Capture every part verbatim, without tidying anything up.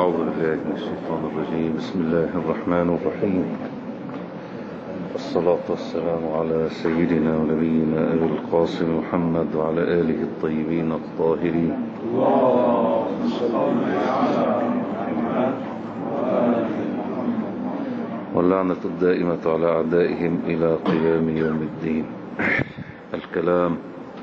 أعوذ بالله من الشيطان الرجيم. بسم الله الرحمن الرحيم. الصلاة والسلام على سيدنا ونبينا أبي القاسم محمد وعلى آله الطيبين الطاهرين. اللهم صل على محمد واللعنة الدائمة على أعدائهم إلى قيام يوم الدين. الكلام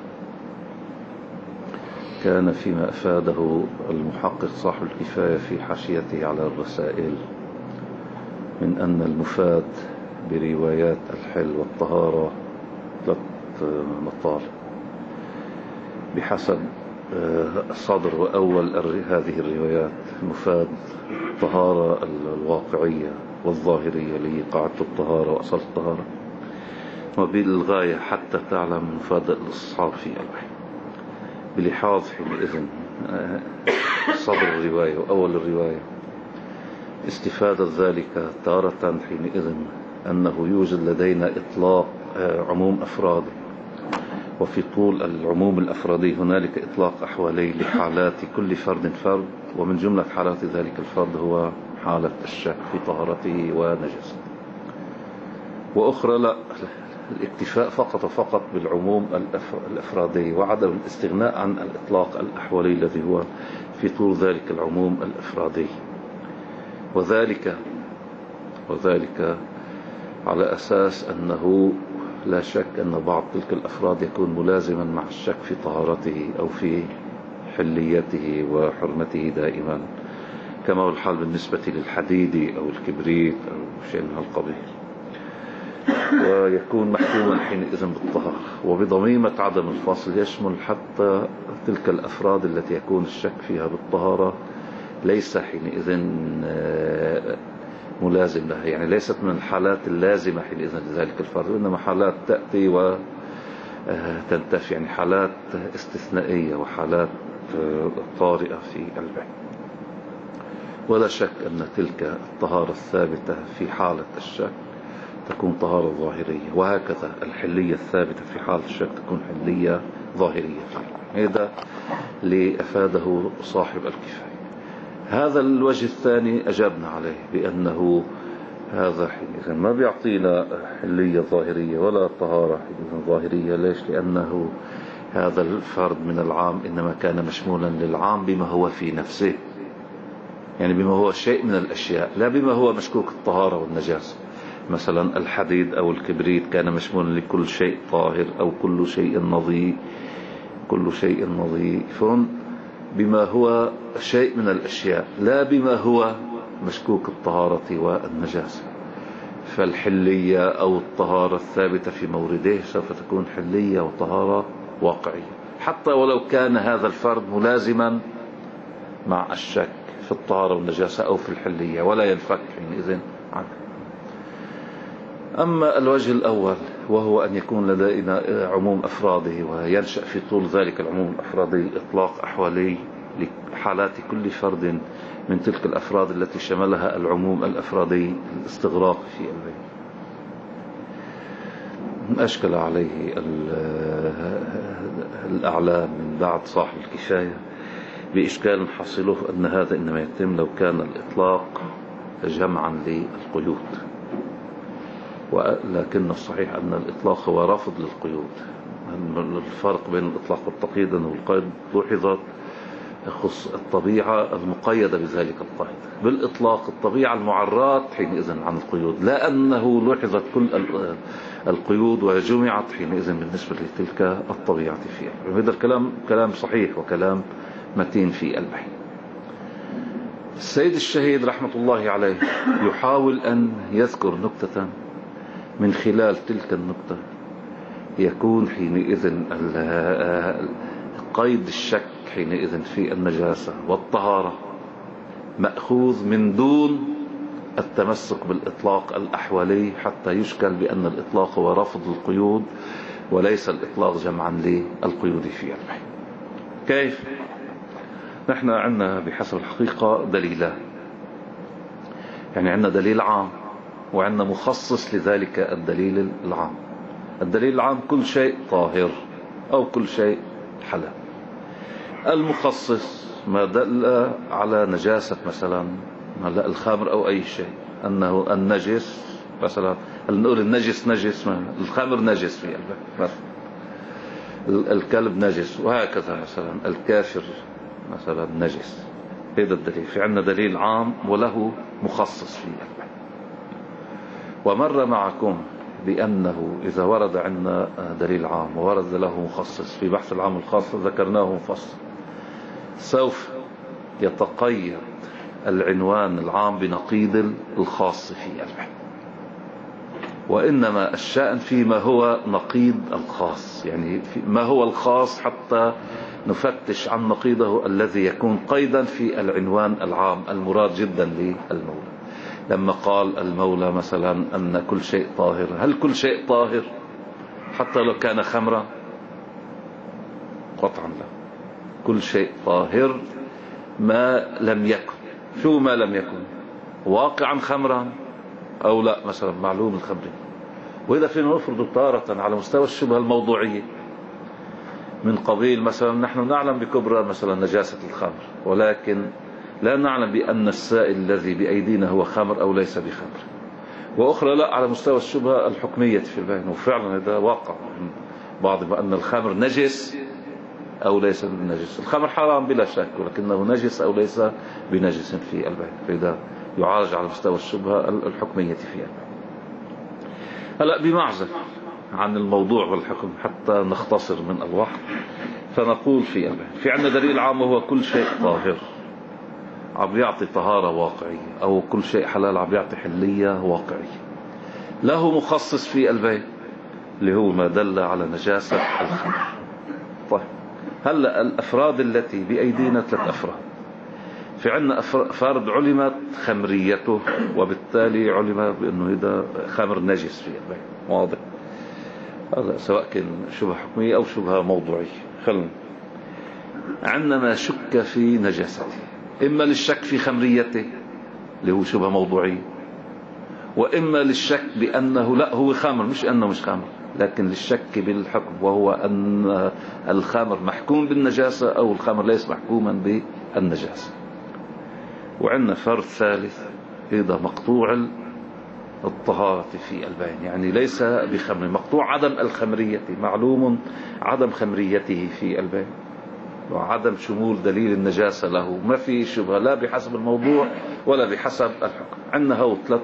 كان فيما أفاده المحقق صاحب الكفاية في حاشيته على الرسائل من أن المفاد بروايات الحل والطهارة ثلاث مطالب بحسب صدر وأول هذه الروايات. مفاد الطهارة الواقعية والظاهرية اللي قاعدة الطهارة وأصل الطهارة، وبالغاية حتى تعلم مفاد الاستصحاب في الوحي بلحاظ حينئذ صدر الرواية وأول الرواية. استفادة ذلك تارة حينئذ أنه يوجد لدينا إطلاق عموم أفرادي، وفي طول العموم الأفرادي هنالك إطلاق أحوالي لحالات كل فرد فرد، ومن جملة حالات ذلك الفرد هو حالة الشك في طهارته ونجاسته، وأخرى لا، الاكتفاء فقط وفقط بالعموم الأفرادي وعدم الاستغناء عن الإطلاق الأحوالي الذي هو في طول ذلك العموم الأفرادي، وذلك وذلك على أساس أنه لا شك أن بعض تلك الأفراد يكون ملازما مع الشك في طهارته أو في حليته وحرمته دائما، كما هو الحال بالنسبة للحديد أو الكبريت أو شيء من هالقبيل، ويكون محكوما حينئذ بالطهارة. وبضميمة عدم الفصل يشمل حتى تلك الأفراد التي يكون الشك فيها بالطهارة ليس حينئذ ملازم لها، يعني ليست من الحالات اللازمة حينئذ لذلك الفرد، وإنما حالات تأتي وتنتفي، يعني حالات استثنائية وحالات طارئة في البيت. ولا شك أن تلك الطهارة الثابتة في حالة الشك تكون طهارة ظاهرية، وهكذا الحلية الثابتة في حالة الشك تكون حلية ظاهرية. هذا اللي أفاده صاحب الكفاية. هذا الوجه الثاني أجبنا عليه بأنه هذا حينئذ ما بيعطينا حلية ظاهرية ولا طهارة حينئذ ظاهرية. ليش؟ لأنه هذا الفرد من العام إنما كان مشمولا للعام بما هو في نفسه، يعني بما هو شيء من الأشياء، لا بما هو مشكوك الطهارة والنجاسة. مثلا الحديد أو الكبريت كان مشمولا لكل شيء طاهر أو كل شيء نظيف، كل شيء نظيف بما هو شيء من الأشياء، لا بما هو مشكوك الطهارة والنجاسة. فالحلية أو الطهارة الثابتة في مورده سوف تكون حلية وطهارة واقعية، حتى ولو كان هذا الفرد ملازما مع الشك في الطهارة والنجاسة أو في الحلية، ولا ينفك حينئذ عنه. أما الوجه الأول وهو أن يكون لدينا عموم أفراده وينشأ في طول ذلك العموم الأفرادي إطلاق أحوالي لحالات كل فرد من تلك الأفراد التي شملها العموم الأفرادي الاستغراق في البيت، أشكل عليه الأعلام من بعد صاحب الكفاية بإشكال حصله أن هذا إنما يتم لو كان الإطلاق جمعا للقيود، ولكن الصحيح أن الإطلاق هو رافض للقيود. الفرق بين الإطلاق والتقييد أنه القيد لوحظت يخص الطبيعة المقيدة بذلك القيد، بالإطلاق الطبيعة المعرات حينئذ عن القيود، لا أنه لوحظت كل القيود وجمعت حينئذ بالنسبة لتلك الطبيعة فيها. هذا الكلام كلام صحيح وكلام متين في البحث. السيد الشهيد رحمة الله عليه يحاول أن يذكر نكتة من خلال تلك النقطة يكون حينئذ قيد الشك حينئذ في النجاسة والطهارة مأخوذ من دون التمسك بالإطلاق الأحوالي، حتى يشكل بأن الإطلاق هو رفض القيود وليس الإطلاق جمعا للقيود في البحث. كيف؟ نحن عندنا بحسب الحقيقة دليلان، يعني عندنا دليل عام وعندنا مخصص لذلك الدليل العام. الدليل العام كل شيء طاهر أو كل شيء حلال. المخصص ما دل على نجاسة مثلا هلا الخمر أو أي شيء، أنه النجس مثلا، نقول النجس نجس، الخمر نجس في قلبه، الكلب نجس، وهكذا مثلا الكافر مثلا نجس. هذا الدليل. في عندنا دليل عام وله مخصص في قلبه. ومر معكم بأنه إذا ورد عندنا دليل عام وورد له مخصص في بحث العام الخاص ذكرناه مفصل، سوف يتقيد العنوان العام بنقيض الخاص في قلبه، وإنما الشأن فيما هو نقيض الخاص، يعني ما هو الخاص حتى نفتش عن نقيضه الذي يكون قيدا في العنوان العام المراد جدا للمولى. لما قال المولى مثلا أن كل شيء طاهر، هل كل شيء طاهر حتى لو كان خمرا؟ قطعا لا. كل شيء طاهر ما لم يكن. شو ما لم يكن؟ واقعا خمرا أو لا، مثلا معلوم الخمر. وإذا فينا نفرض تارة على مستوى الشبهة الموضوعية من قبيل مثلا نحن نعلم بكبرى مثلا نجاسة الخمر، ولكن لا نعلم بأن السائل الذي بأيدينا هو خمر أو ليس بخمر، وأخرى لا على مستوى الشبهة الحكمية في البين. وفعلا هذا واقع بعض بأن الخمر نجس أو ليس بنجس. الخمر حرام بلا شك، ولكنه نجس أو ليس بنجس في البين، فإذا يعالج على مستوى الشبهة الحكمية في البين. هلا بمعزل عن الموضوع والحكم حتى نختصر من الوحي، فنقول في البين في عندنا دليل عام وهو كل شيء طاهر عم يعطي طهارة واقعية، أو كل شيء حلال عم يعطي حلية واقعية. له مخصص في البين اللي هو ما دل على نجاسة الخمر. طيب هلا الأفراد التي بأيدينا ثلاث أفراد. في عندنا فرد علمت خمريته وبالتالي علم بأنه هذا خمر نجس في البين، واضح. هذا سواء كان شبهة حكمية أو شبهة موضوعية. خلنا عندنا ما شك في نجاسته، إما للشك في خمريته اللي هو شبهة موضوعية، وإما للشك بأنه لا هو خمر، مش أنه مش خمر، لكن للشك بالحكم وهو أن الخمر محكوم بالنجاسة أو الخمر ليس محكوما بالنجاسة. وعندنا فرد ثالث هذا مقطوع الطهارة في البين، يعني ليس بخمر، مقطوع عدم الخمرية، معلوم عدم خمريته في البين وعدم شمول دليل النجاسة له، ما في شبهة لا بحسب الموضوع ولا بحسب الحكم. عندنا هو ثلاث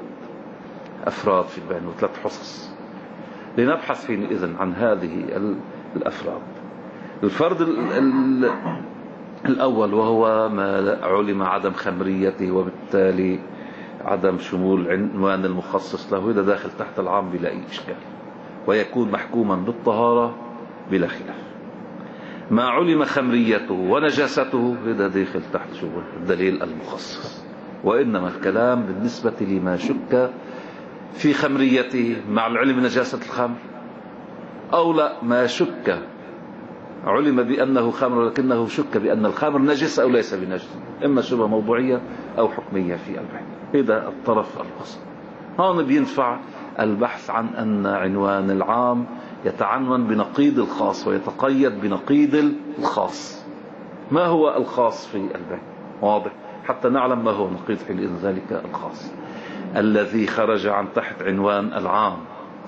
أفراد في البين وثلاث حصص، لنبحث حينئذ عن هذه الأفراد. الفرد ال ال الأول وهو ما علم عدم خمريته وبالتالي عدم شمول عنوان المخصص له، إذا داخل تحت العام بلا أي إشكال، ويكون محكوما بالطهارة بلا خلاف. ما علم خمريته ونجاسته هذا داخل تحت شو الدليل المخصص. وإنما الكلام بالنسبة لما شك في خمريته مع العلم نجاسة الخمر، أو لا ما شك علم بأنه خمر لكنه شك بأن الخمر نجس أو ليس بنجس، إما شبهة موضوعية أو حكمية في البحث. هذا الطرف الوسط. هون بينفع البحث عن أن عنوان العام يتعنون بنقيض الخاص ويتقيد بنقيض الخاص. ما هو الخاص في البحث؟ واضح، حتى نعلم ما هو نقيض حين ذلك الخاص الذي خرج عن تحت عنوان العام.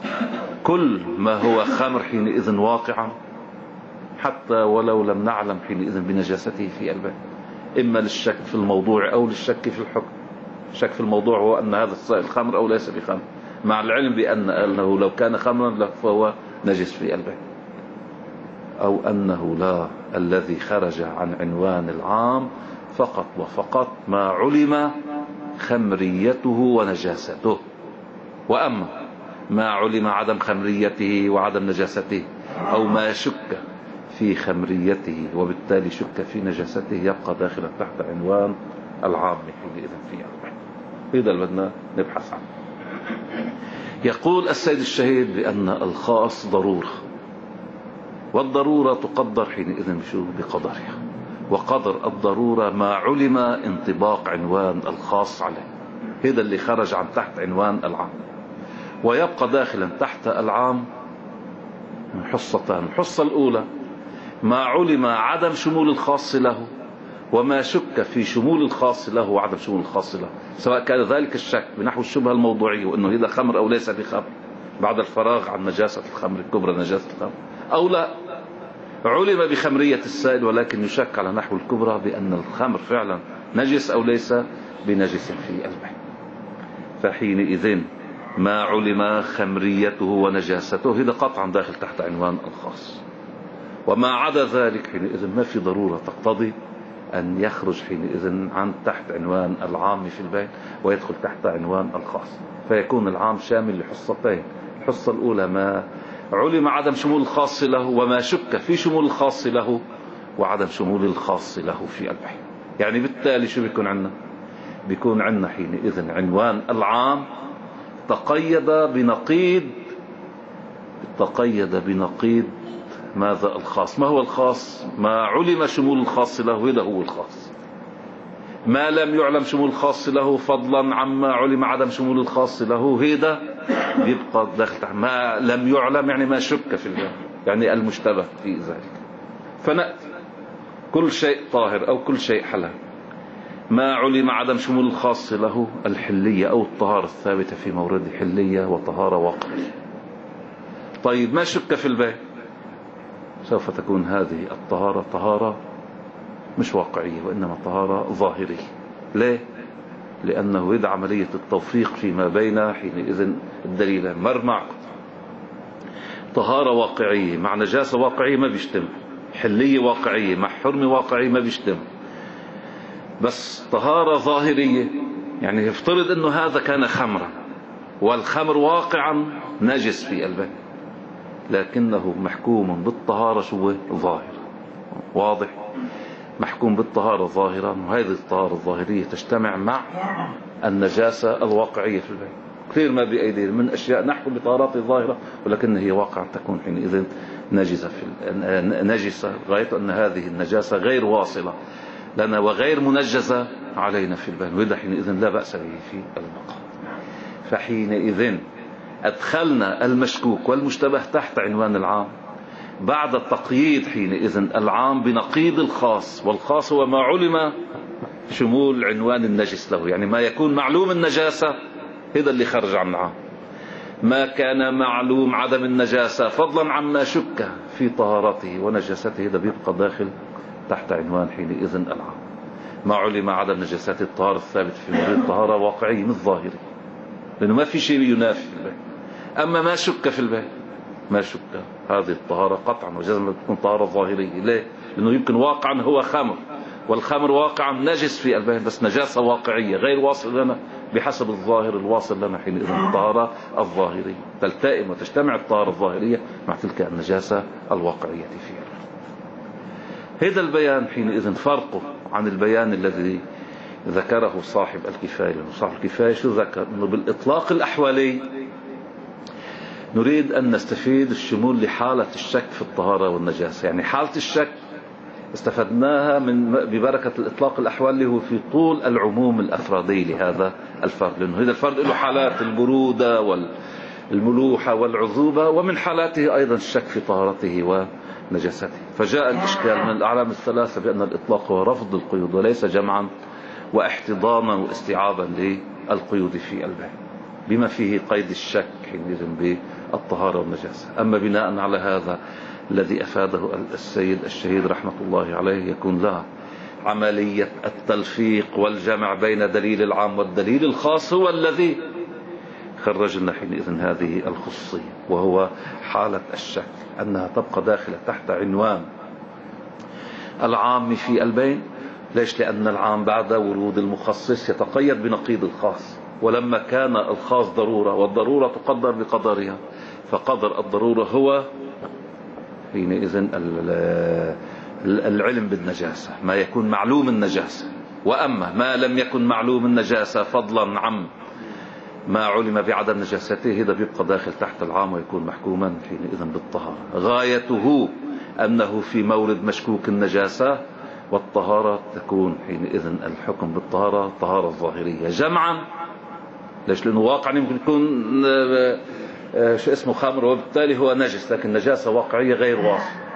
كل ما هو خمر حينئذ واقعا حتى ولو لم نعلم حينئذ بنجاسته في البحث، إما للشك في الموضوع أو للشك في الحكم. الشك في الموضوع هو أن هذا السائل خمر أو ليس بخمر، مع العلم بأن أنه لو كان خمرا فهو نجس في البحث، أو أنه لا، الذي خرج عن عنوان العام فقط وفقط ما علم خمريته ونجاسته. وأما ما علم عدم خمريته وعدم نجاسته أو ما شك في خمريته وبالتالي شك في نجاسته يبقى داخلا تحت عنوان العام حينئذ في البحث. هذا اللي بدنا نبحث عنه. يقول السيد الشهيد بأن الخاص ضرورة، والضرورة تقدر حينئذ بشو بقدرها، وقدر الضرورة ما علم انطباق عنوان الخاص عليه. هذا اللي خرج عن تحت عنوان العام، ويبقى داخلا تحت العام حصتان. الحصة الأولى ما علم عدم شمول الخاص له، وما شك في شمول الخاص له وعدم شمول الخاص له، سواء كان ذلك الشك بنحو الشبهة الموضوعية وأنه هذا خمر أو ليس بخمر بعد الفراغ عن نجاسة الخمر الكبرى نجاسة الخمر، أو لا علم بخمرية السائل ولكن يشك على نحو الكبرى بأن الخمر فعلا نجس أو ليس بنجس في البيع، فحينئذ ما علم خمريته ونجاسته هذا قطعا داخل تحت عنوان الخاص. وما عدا ذلك حينئذ ما في ضرورة تقتضي أن يخرج حينئذ عن تحت عنوان العام في البيع ويدخل تحت عنوان الخاص، فيكون العام شامل لحصتين. الحصة الأولى ما علم عدم شمول الخاص له وما شك في شمول الخاص له وعدم شمول الخاص له في البيع. يعني بالتالي شو بيكون عندنا؟ بيكون عندنا حينئذ عنوان العام تقيد بنقيض تقيد بنقيض ماذا؟ الخاص. ما هو الخاص؟ ما علم شمول الخاص له هذا هو الخاص. ما لم يعلم شمول الخاص له فضلا عما علم عدم شمول الخاص له هذا يبقى داخل. ما لم يعلم يعني ما شك في البيع، يعني المشتبه في ذلك. فنأتي كل شيء طاهر أو كل شيء حلال. ما علم عدم شمول الخاص له الحلية أو الطهارة الثابتة في مورد حلية وطهارة واقعية. طيب ما شك في البيع، سوف تكون هذه الطهارة طهارة مش واقعية وإنما طهارة ظاهرية. ليه؟ لأنه يدعى عملية التوفيق فيما بين حينئذ الدليل مرمع. طهارة واقعية مع نجاسة واقعية ما بيجتمع، حلية واقعية مع حرمة واقعية ما بيجتمع. بس طهارة ظاهرية يعني يفترض أنه هذا كان خمرا والخمر واقعا نجس في البيت، لكنه محكوم بالطهارة شو ظاهر واضح، محكوم بالطهارة ظاهرا، وهذه الطهارة الظاهرية تجتمع مع النجاسة الواقعية في البيت. كثير ما بأيدينا من أشياء نحكم بطهارات ظاهرة ولكن هي واقعا تكون حينئذ نجسة في نجسة غاية أن هذه النجاسة غير واصلة لنا وغير منجزة علينا في البيت، وإذا حينئذ لا بأس به في المقام. فحينئذ أدخلنا المشكوك والمشتبه تحت عنوان العام بعد التقييد حينئذ العام بنقيض الخاص، والخاص هو ما علم شمول عنوان النجس له، يعني ما يكون معلوم النجاسة هذا اللي خرج عن العام. ما كان معلوم عدم النجاسة فضلا عما شك في طهارته ونجاسته هذا بيبقى داخل تحت عنوان حينئذ العام. ما علم عدم نجاسات الطهارة الثابت في مورد طهارة واقعية مش ظاهري، لأنه ما في شيء ينافي في البيت. أما ما شك في البيت ما شك هذه الطهارة قطعا وجزما تكون طهارة ظاهرية. ليه؟ لأنه يمكن واقعا هو خمر والخمر واقعا نجس في البيت بس نجاسة واقعية غير واصل لنا بحسب الظاهر الواصل لنا حينئذ الطهارة الظاهرية. تلتئم وتجتمع الطهارة الظاهرية مع تلك النجاسة الواقعية فيها. هذا البيان حينئذ فرقه عن البيان الذي ذكره صاحب الكفاية. صاحب الكفاية شو ذكر؟ أنه بالإطلاق الأحوالي نريد أن نستفيد الشمول لحالة الشك في الطهارة والنجاسة. يعني حالة الشك استفدناها من ببركة الإطلاق الأحوال اللي هو في طول العموم الأفرادي لهذا الفرد، لأنه هذا الفرد له حالات البرودة والملوحة والعذوبة ومن حالاته أيضا الشك في طهارته ونجاسته. فجاء الإشكال من الأعلام الثلاثة بأن الإطلاق هو رفض القيود وليس جمعا واحتضانا واستيعابا للقيود في البيع بما فيه قيد الشك حينئذ بالطهارة والنجاسة. أما بناء على هذا الذي أفاده السيد الشهيد رحمة الله عليه يكون لا عملية التلفيق والجمع بين دليل العام والدليل الخاص هو الذي خرجنا حينئذ هذه الخصوصية، وهو حالة الشك أنها تبقى داخلة تحت عنوان العام في البين. ليش؟ لأن العام بعد ورود المخصص يتقيد بنقيض الخاص، ولما كان الخاص ضرورة والضرورة تقدر بقدرها فقدر الضرورة هو حينئذ العلم بالنجاسة ما يكون معلوم النجاسة. وأما ما لم يكن معلوم النجاسة فضلا عن ما علم بعدم نجاسته هذا بيبقى داخل تحت العام ويكون محكوما حينئذ بالطهارة. غايته أنه في مورد مشكوك النجاسة والطهارة تكون حينئذ الحكم بالطهارة طهارة ظاهرية جمعا. ليش؟ لأنه واقعا يمكن يكون شو اسمه خمر وبالتالي هو نجس، لكن نجاسة واقعية غير واصل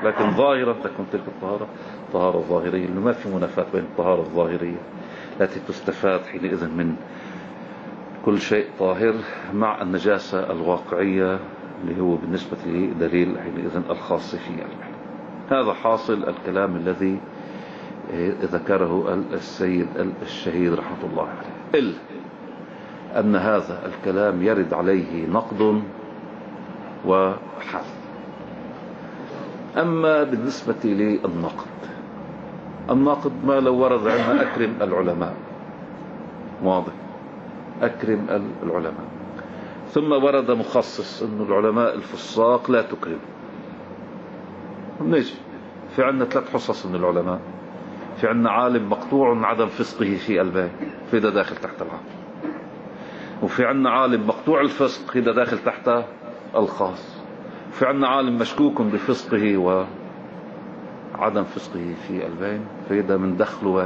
لكن ظاهرا تكون تلك الطهارة طهارة ظاهرية، لأنه ما في منافاة بين الطهارة الظاهرية التي تستفاد حينئذ من كل شيء طاهر مع النجاسة الواقعية اللي هو بالنسبة لي دليل حينئذ الخاص في البحر. هذا حاصل الكلام الذي ذكره السيد الشهيد رحمة الله عليه، إلا أن هذا الكلام يرد عليه نقد وحث. أما بالنسبة للنقد، النقد ما لو ورد عندنا أكرم العلماء، واضح، أكرم العلماء، ثم ورد مخصص أن العلماء الفساق لا تكرم. نجي في عندنا ثلاث حصص من العلماء، في عندنا عالم مقطوع عدم فسقه في الباب، في ده داخل تحت العام، وفي عندنا عالم مقطوع الفسق، في ده داخل تحت الخاص، وفي عندنا عالم مشكوك بفسقه وعدم فسقه في البين، في ده من دخله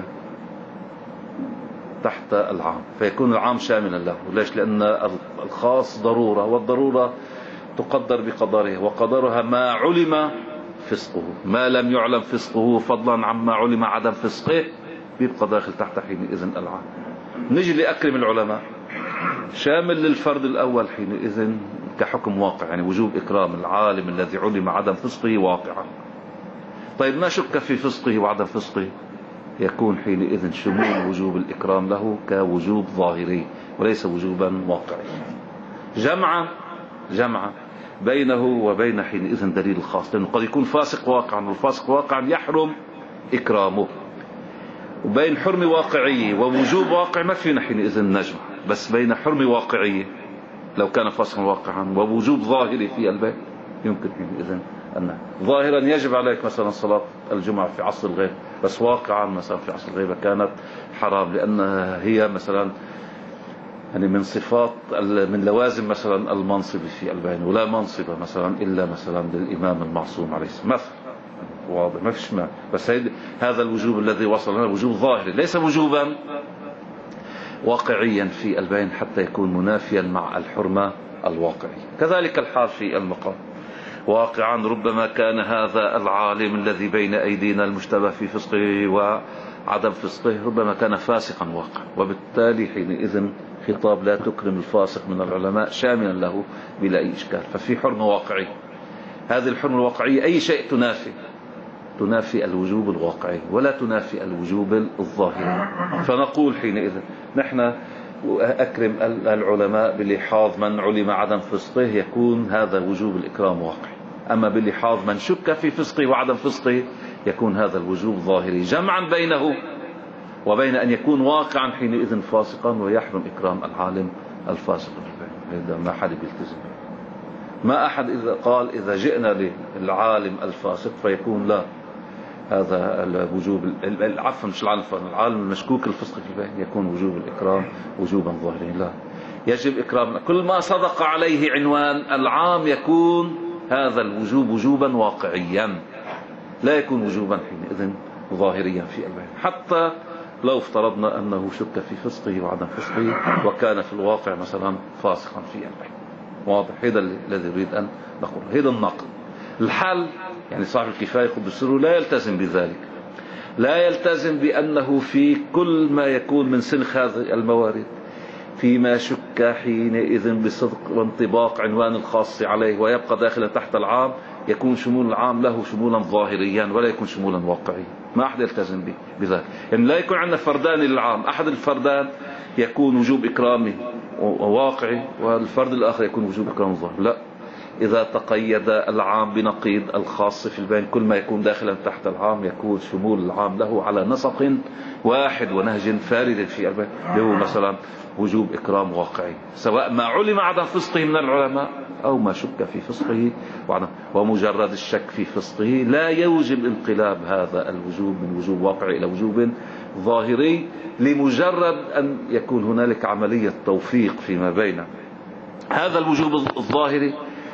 تحت العام، فيكون العام شاملا له. ليش؟ لأن الخاص ضرورة، والضرورة تقدر بقدرها، وقدرها ما علم فسقه، ما لم يعلم فسقه فضلا عما علم عدم فسقه بيبقى داخل تحت حينئذ العام. نجي لأكرم العلماء، شامل للفرد الأول حينئذ كحكم واقع، يعني وجوب إكرام العالم الذي علم عدم فسقه واقعا. طيب ما شك في فسقه وعدم فسقه، يكون حينئذ شمول وجوب الإكرام له كوجوب ظاهري وليس وجوبا واقعي. جمعا جمعا بينه وبين حينئذ دليل الخاص، لأنه قد يكون فاسق واقعا، والفاسق واقعا يحرم إكرامه، وبين حرم واقعي ووجوب واقع ما فينا حينئذ نجمع، بس بين حرم واقعي لو كان فاسقا واقعا ووجوب ظاهري في البيت يمكن حينئذ أن ظاهرا يجب عليك مثلا صلاة الجمعة في عصر الغيب، بس واقعا مثلا في عصر الغيبة كانت حرام، لأنها هي مثلا يعني من صفات من لوازم مثلا المنصب في البين، ولا منصب مثلا إلا مثلا للإمام المعصوم عليه السلام مثلا، واضح ما فيش ما، بس هذا الوجوب الذي وصل لنا وجوب ظاهري ليس وجوبا واقعيا في البين حتى يكون منافيا مع الحرمة الواقعية. كذلك الحال في المقام، واقعا ربما كان هذا العالم الذي بين أيدينا المشتبه في فسقه وعدم فسقه ربما كان فاسقا واقعا، وبالتالي حينئذ خطاب لا تكرم الفاسق من العلماء شاملا له بلا أي إشكال. ففي حرمة واقعية، هذه الحرمة الواقعية أي شيء تنافي تنافي الوجوب الواقعي ولا تنافي الوجوب الظاهري. فنقول حينئذ نحن أكرم العلماء بلحاظ من علم عدم فسقه يكون هذا وجوب الإكرام واقعي، أما بلحاظ من شك في فسقه وعدم فسقه يكون هذا الوجوب ظاهري، جمعا بينه وبين أن يكون واقعا حينئذ فاسقا ويحرم إكرام العالم الفاسق. هذا ما حد بيلتزم، ما أحد إذا قال إذا جئنا للعالم الفاسق فيكون لا، هذا الوجوب العفو مش العالم العالم المشكوك الفسق في البين يكون وجوب الإكرام وجوبا ظاهريا، لا، يجب إكرامنا كل ما صدق عليه عنوان العام يكون هذا الوجوب وجوبا واقعيا، لا يكون وجوبا حينئذ ظاهريا في البين، حتى لو افترضنا أنه شك في فسقه وعدم فسقه وكان في الواقع مثلا فاسقا في البين. واضح؟ هذا الذي يريد أن نقول، هذا النقد. الحل يعني صاحب الكفاية قد السر لا يلتزم بذلك، لا يلتزم بأنه في كل ما يكون من سنخ هذه الموارد فيما شك حينئذ بصدق وانطباق عنوان الخاص عليه ويبقى داخلا تحت العام يكون شمول العام له شمولا ظاهريا ولا يكون شمولا واقعيا، ما أحد يلتزم به بذلك. يعني لا يكون عندنا فردان للعام، أحد الفردان يكون وجوب إكرامه واقعي والفرد الآخر يكون وجوب إكرامه ظاهري، لا، إذا تقيد العام بنقيض الخاص في البين كل ما يكون داخلا تحت العام يكون شمول العام له على نسق واحد ونهج فارد في البين، له مثلا وجوب إكرام واقعي سواء ما علم عدم فسقه من العلماء أو ما شك في فسقه وعدم، ومجرد الشك في فسقه لا يوجب انقلاب هذا الوجوب من وجوب واقعي إلى وجوب ظاهري، لمجرد أن يكون هنالك عملية توفيق فيما بين هذا الوجوب الظاهري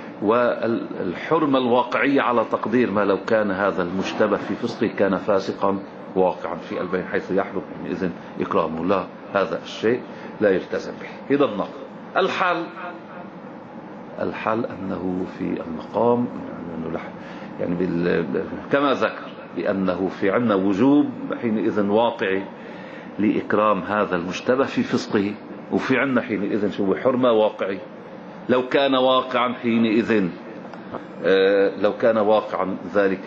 والحرمة الواقعية على تقدير ما لو كان هذا المشتبه في فسقه كان فاسقا واقعا في البين حيث يحرم إذن إكرامه، لا، هذا الشيء لا يلتزم به. إذا النقد. الحل الحل أنه في المقام يعني بال... كما ذكر بأنه في عنا وجوب حينئذ واقعي لإكرام هذا المشتبه في فسقه، وفي عنا حينئذ شو حرمة واقعي. لو كان واقعا حينئذ آه لو كان واقعا ذلك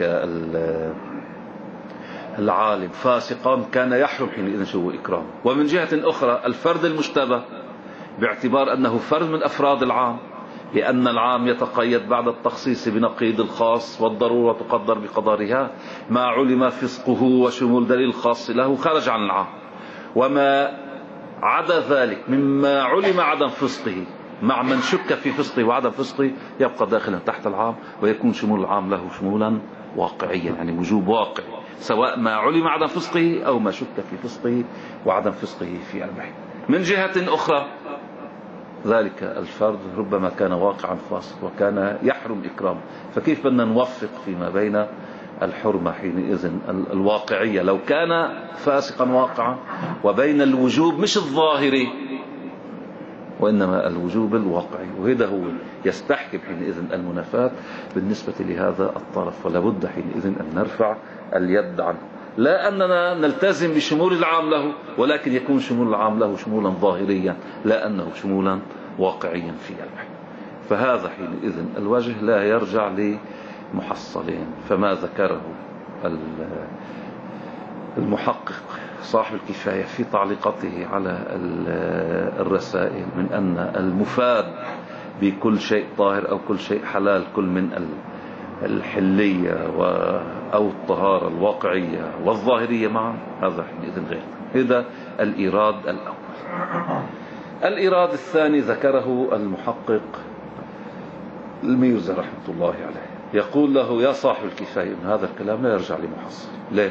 العالم فاسقا كان يحرم حينئذ شو إكرام. ومن جهة أخرى الفرد المشتبه باعتبار أنه فرد من أفراد العام، لأن العام يتقيد بعد التخصيص بنقيض الخاص، والضرورة تقدر بقدرها، ما علم فسقه وشمول دليل الخاص له خرج عن العام، وما عدا ذلك مما علم عدم فسقه مع من شك في فسقه وعدم فسقه يبقى داخلا تحت العام، ويكون شمول العام له شمولا واقعيا، يعني وجوب واقعي، سواء ما علم عدم فسقه أو ما شك في فسقه وعدم فسقه في البحث. من جهة أخرى ذلك الفرد ربما كان واقعا فاسق وكان يحرم إكرامه، فكيف بدنا نوفق فيما بين الحرمة حينئذ الواقعية لو كان فاسقا واقعا وبين الوجوب مش الظاهري وإنما الوجوب الواقعي؟ وهذا هو يستحكم حينئذ المنافاة بالنسبة لهذا الطرف، ولا بد حينئذ أن نرفع اليد عنه، لا أننا نلتزم بشمول العام له، ولكن يكون شمول العام له شمولا ظاهريا لا أنه شمولا واقعيا في البحث. فهذا حينئذ الوجه لا يرجع لمحصلين. فما ذكره المحقق صاحب الكفاية في تعليقته على الرسائل من أن المفاد بكل شيء طاهر أو كل شيء حلال، كل من الحلية أو الطهارة الواقعية والظاهرية معا، هذا حينئذ غير. هذا الإيراد الأول. الإيراد الثاني ذكره المحقق الميرزا رحمة الله عليه، يقول له يا صاحب الكفاية إن هذا الكلام لا يرجع لمحصل. ليه؟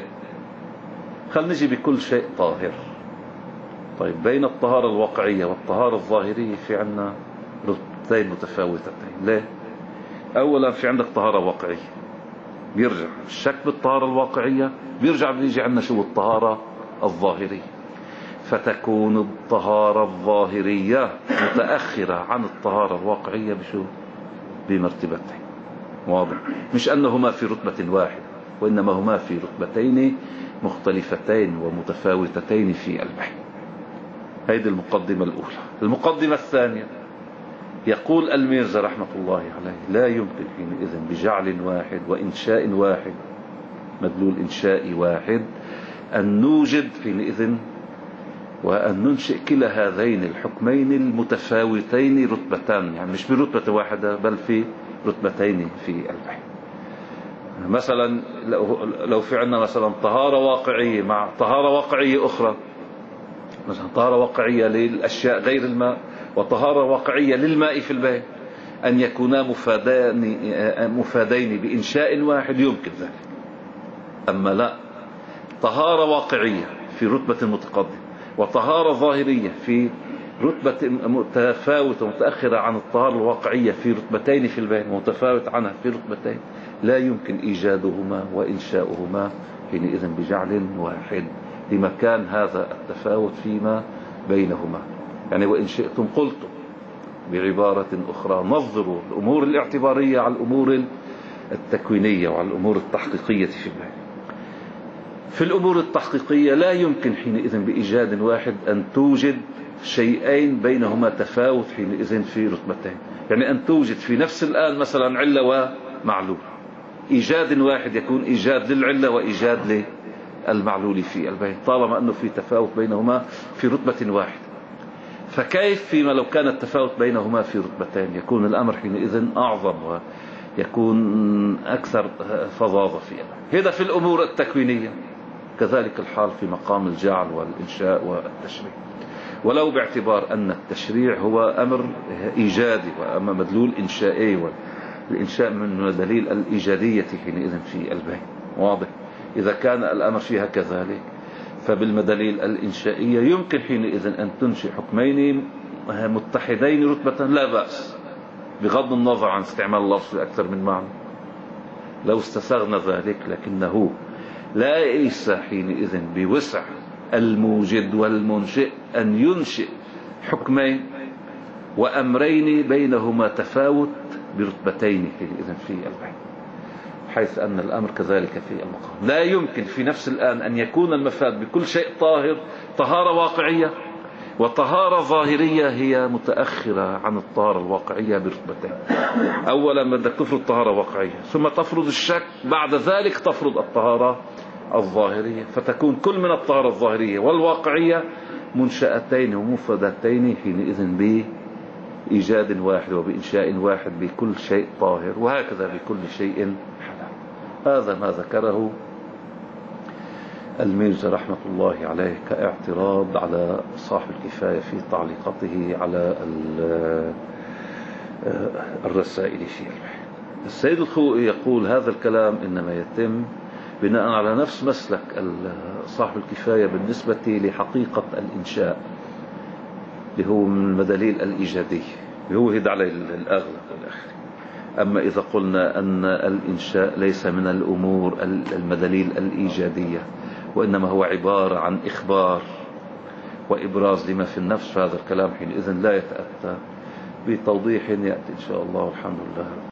خل نجي بكل شيء طاهر. طيب بين الطهارة الواقعية والطهارة الظاهرية في عنا رتبتين متفاوتتين. ليه؟ أولا في عندك طهارة واقعية، بيرجع الشك بالطهارة الواقعية بيرجع بيجي عنا شو الطهارة الظاهرية، فتكون الطهارة الظاهرية متأخرة عن الطهارة الواقعية بشو؟ بمرتبتين. واضح؟ مش أنهما في رتبة واحدة، وإنما هما في رتبتين مختلفتين ومتفاوتتين في البحث. هذه المقدمة الأولى. المقدمة الثانية يقول الميرزا رحمة الله عليه لا يمكن حينئذ بجعل واحد وإنشاء واحد، مدلول إنشاء واحد، أن نوجد حينئذ وأن ننشئ كلا هذين الحكمين المتفاوتين رتبتان، يعني مش برتبة واحدة بل في رتبتين في البحث. مثلا لو في عندنا مثلا طهارة واقعية مع طهارة واقعية أخرى، مثلا طهارة واقعية للأشياء غير الماء وطهارة واقعية للماء في البيت، أن يكونا مفادين, مفادين بإنشاء واحد يمكن ذلك. أما لا، طهارة واقعية في رتبة متقدمة وطهارة ظاهرية في رتبة متفاوتة متأخرة عن الطهارة الواقعية في رتبتين في البيت متفاوت عنها في رتبتين، لا يمكن إيجادهما وإنشاؤهما حينئذ بجعل واحد لمكان هذا التفاوت فيما بينهما. يعني وإن شئتم قلتم بعبارة أخرى نظروا الأمور الاعتبارية على الأمور التكوينية وعلى الأمور التحقيقية في البيت. في الأمور التحقيقية لا يمكن حينئذ بإيجاد واحد أن توجد شيئين بينهما تفاوت حينئذ في رتبتين، يعني أن توجد في نفس الآن مثلا علة ومعلول، إيجاد واحد يكون إيجاد للعلة وإيجاد للمعلول في البيت طالما أنه في تفاوت بينهما في رتبة واحدة. فكيف فيما لو كان التفاوت بينهما في رتبتين يكون الأمر حينئذ أعظم ويكون أكثر فظاظة في البيت. هذا في الأمور التكوينية. كذلك الحال في مقام الجعل والإنشاء والتشريع، ولو باعتبار أن التشريع هو أمر إيجادي وأما مدلول إنشائي، والإنشاء من دليل الإيجادية حينئذ في البيت. واضح؟ إذا كان الأمر فيها كذلك فبالمدليل الإنشائية يمكن حينئذ أن تنشئ حكمين متحدين رتبة لا بأس، بغض النظر عن استعمال اللفظ أكثر من معنى لو استسغنا ذلك، لكنه لا ليس حينئذ بوسع الموجد والمنشئ أن ينشئ حكمين وأمرين بينهما تفاوت برتبتين حينئذ في البحث. بحيث أن الأمر كذلك في المقام. لا يمكن في نفس الآن أن يكون المفاد بكل شيء طاهر طهارة واقعية وطهارة ظاهرية هي متأخرة عن الطهارة الواقعية برتبتين. أولا بدك تفرض طهارة واقعية، ثم تفرض الشك، بعد ذلك تفرض الطهارة الظاهرية، فتكون كل من الطهارة الظاهرية والواقعية منشأتين ومفردتين حينئذ بإيجاد واحد وبإنشاء واحد بكل شيء طاهر، وهكذا بكل شيء حلال. هذا ما ذكره الميرزا رحمة الله عليه كاعتراض على صاحب الكفاية في تعليقته على الرسائل في البحث. السيد الخوئي يقول هذا الكلام إنما يتم بناء على نفس مسلك صاحب الكفاية بالنسبة لحقيقة الإنشاء اللي هو من المدليل الإيجادي اللي هو هيد على الأغلب والآخر. أما إذا قلنا أن الإنشاء ليس من الأمور المدليل الإيجادية وإنما هو عبارة عن إخبار وإبراز لما في النفس، فهذا الكلام حينئذ لا يتأتى بتوضيح يأتي إن شاء الله. والحمد لله.